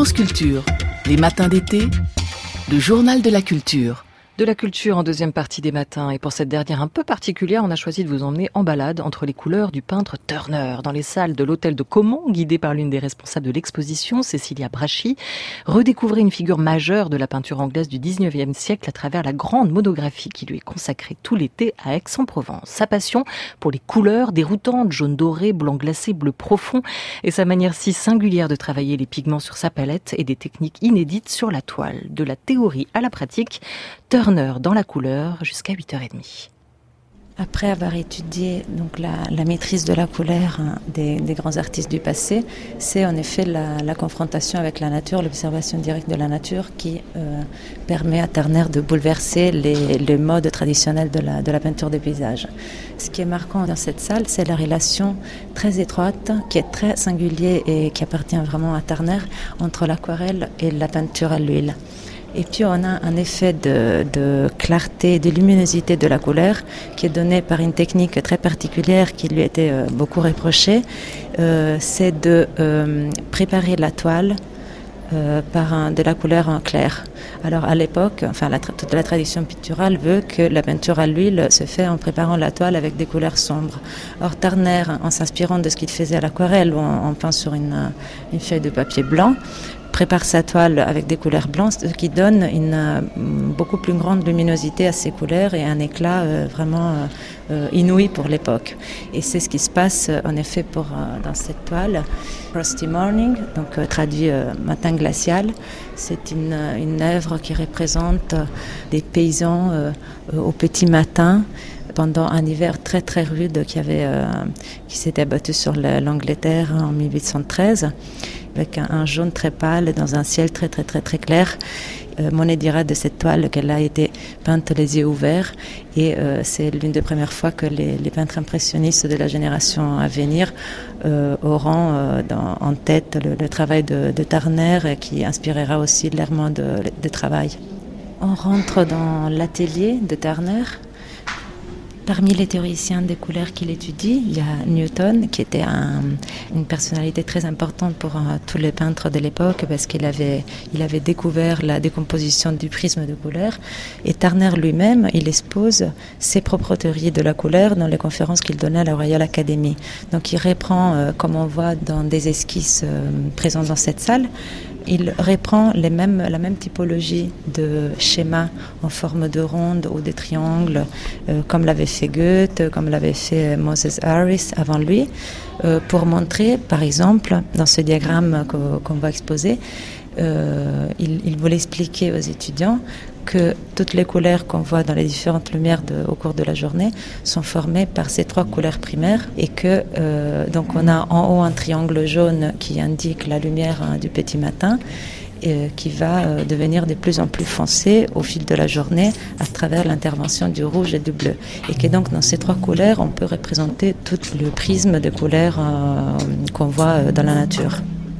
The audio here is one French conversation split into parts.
France Culture, les matins d'été, le journal de la culture. De la culture en deuxième partie des matins. Et pour cette dernière un peu particulière, on a choisi de vous emmener en balade entre les couleurs du peintre Turner, dans les salles de l'hôtel de Caumont, guidé par l'une des responsables de l'exposition, Cécilia Brachy. Redécouvrez une figure majeure de la peinture anglaise du 19e siècle à travers la grande monographie qui lui est consacrée tout l'été à Aix-en-Provence. Sa passion pour les couleurs déroutantes, jaune doré, blanc glacé, bleu profond, et sa manière si singulière de travailler les pigments sur sa palette et des techniques inédites sur la toile. De la théorie à la pratique, Turner dans la couleur jusqu'à 8h30. Après avoir étudié donc la maîtrise de la couleur des grands artistes du passé, c'est en effet la confrontation avec la nature, l'observation directe de la nature qui permet à Turner de bouleverser les modes traditionnels de la peinture des paysages. Ce qui est marquant dans cette salle, c'est la relation très étroite, qui est très singulière et qui appartient vraiment à Turner, entre l'aquarelle et la peinture à l'huile. Et puis on a un effet de clarté, de luminosité de la couleur qui est donné par une technique très particulière qui lui était beaucoup reprochée. C'est de préparer la toile par de la couleur en clair. Alors à l'époque, toute la tradition picturale veut que la peinture à l'huile se fait en préparant la toile avec des couleurs sombres. Or Turner, en s'inspirant de ce qu'il faisait à l'aquarelle ou en peint sur une feuille de papier blanc, prépare sa toile avec des couleurs blanches, ce qui donne une beaucoup plus grande luminosité à ces couleurs et un éclat vraiment inouï pour l'époque. Et c'est ce qui se passe en effet dans cette toile. Frosty Morning, donc traduit Matin glacial, c'est une œuvre qui représente des paysans au petit matin pendant un hiver très très rude qui s'était abattu sur l'Angleterre en 1813. Avec un jaune très pâle dans un ciel très très très très clair. Monet dira de cette toile qu'elle a été peinte les yeux ouverts et c'est l'une des premières fois que les peintres impressionnistes de la génération à venir auront en tête le travail de Turner qui inspirera aussi leur mode de travail. On rentre dans l'atelier de Turner. Parmi les théoriciens des couleurs qu'il étudie, il y a Newton, qui était une personnalité très importante pour tous les peintres de l'époque, parce qu'il avait découvert la décomposition du prisme de couleur. Et Turner lui-même, il expose ses propres théories de la couleur dans les conférences qu'il donnait à la Royal Academy. Donc il reprend, comme on voit dans des esquisses présentes dans cette salle, il reprend la même typologie de schémas en forme de ronde ou de triangle, comme l'avait fait Goethe, comme l'avait fait Moses Harris avant lui, pour montrer, par exemple, dans ce diagramme qu'on va exposer, il voulait expliquer aux étudiants que toutes les couleurs qu'on voit dans les différentes lumières au cours de la journée sont formées par ces trois couleurs primaires et que donc on a en haut un triangle jaune qui indique la lumière du petit matin qui va devenir de plus en plus foncé au fil de la journée à travers l'intervention du rouge et du bleu. Et que donc dans ces trois couleurs, on peut représenter tout le prisme de couleurs qu'on voit dans la nature.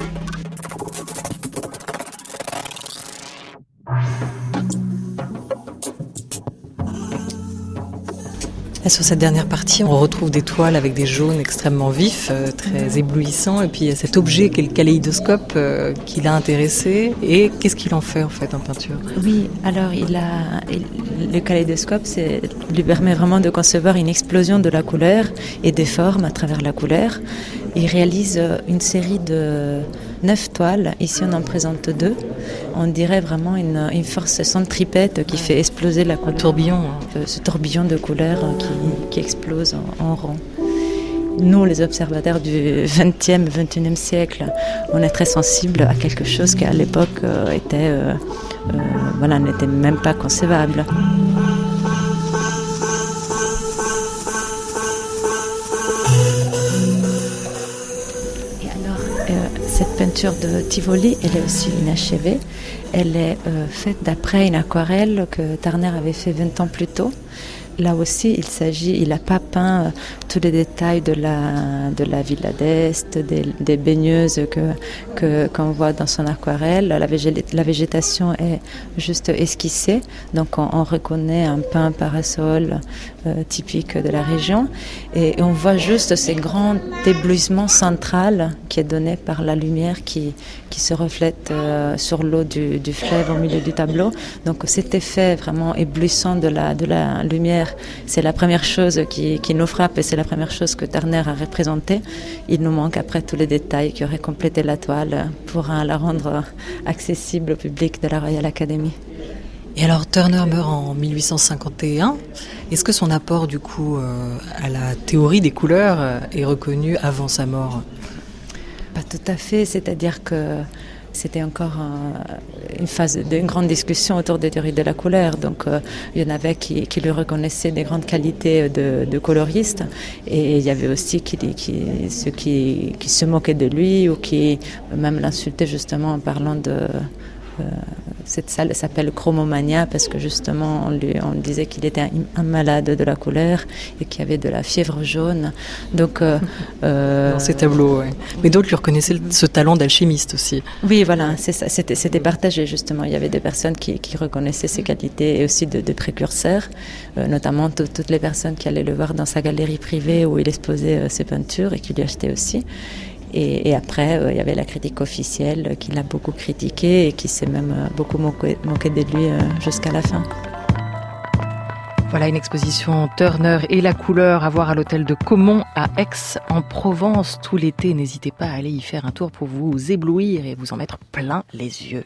Et sur cette dernière partie, on retrouve des toiles avec des jaunes extrêmement vifs, très éblouissants. Et puis il y a cet objet qui est le kaléidoscope qui l'a intéressé. Et qu'est-ce qu'il en fait en fait en peinture ? Oui, alors le kaléidoscope lui permet vraiment de concevoir une explosion de la couleur et des formes à travers la couleur. Il réalise une série de 9 toiles. Ici, on en présente 2. On dirait vraiment une force centripète qui fait exploser la couleur. Un tourbillon. Ce tourbillon de couleurs qui explose en rond. Nous, les observateurs du 20e, 21e siècle, on est très sensibles à quelque chose qui, à l'époque, n'était même pas concevable. Cette peinture de Tivoli, elle est aussi inachevée. Elle est faite d'après une aquarelle que Turner avait fait 20 ans plus tôt. là aussi, il n'a pas peint tous les détails de la villa d'Est, des baigneuses qu'on voit dans son aquarelle. La végétation est juste esquissée, donc on reconnaît un pin parasol typique de la région, et on voit juste ces grands éblouissements central qui est donné par la lumière qui se reflète sur l'eau du fleuve au milieu du tableau. Donc cet effet vraiment éblouissant de la lumière, c'est la première chose qui nous frappe, et c'est la première chose que Turner a représentée. Il nous manque après tous les détails qui auraient complété la toile pour la rendre accessible au public de la Royal Academy. Et alors Turner meurt en 1851. Est-ce que son apport du coup à la théorie des couleurs est reconnu avant sa mort ? Pas tout à fait, c'est-à-dire que c'était encore une phase d'une grande discussion autour des théories de la couleur. Donc il y en avait qui lui reconnaissaient des grandes qualités de coloriste, et il y avait aussi ceux qui se moquaient de lui ou qui même l'insultaient justement en parlant de... cette salle s'appelle Chromomania parce que justement on disait qu'il était un malade de la couleur et qu'il y avait de la fièvre jaune. Donc dans ces tableaux, ouais. Mais d'autres lui reconnaissaient ce talent d'alchimiste aussi. Oui, voilà, c'est ça. C'était partagé justement. Il y avait des personnes qui reconnaissaient ses qualités et aussi de précurseurs, notamment toutes les personnes qui allaient le voir dans sa galerie privée où il exposait ses peintures et qui lui achetaient aussi. Et après, il y avait la critique officielle qui l'a beaucoup critiqué et qui s'est même beaucoup moqué de lui jusqu'à la fin. Voilà une exposition Turner et la couleur à voir à l'hôtel de Caumont à Aix en Provence tout l'été. N'hésitez pas à aller y faire un tour pour vous éblouir et vous en mettre plein les yeux.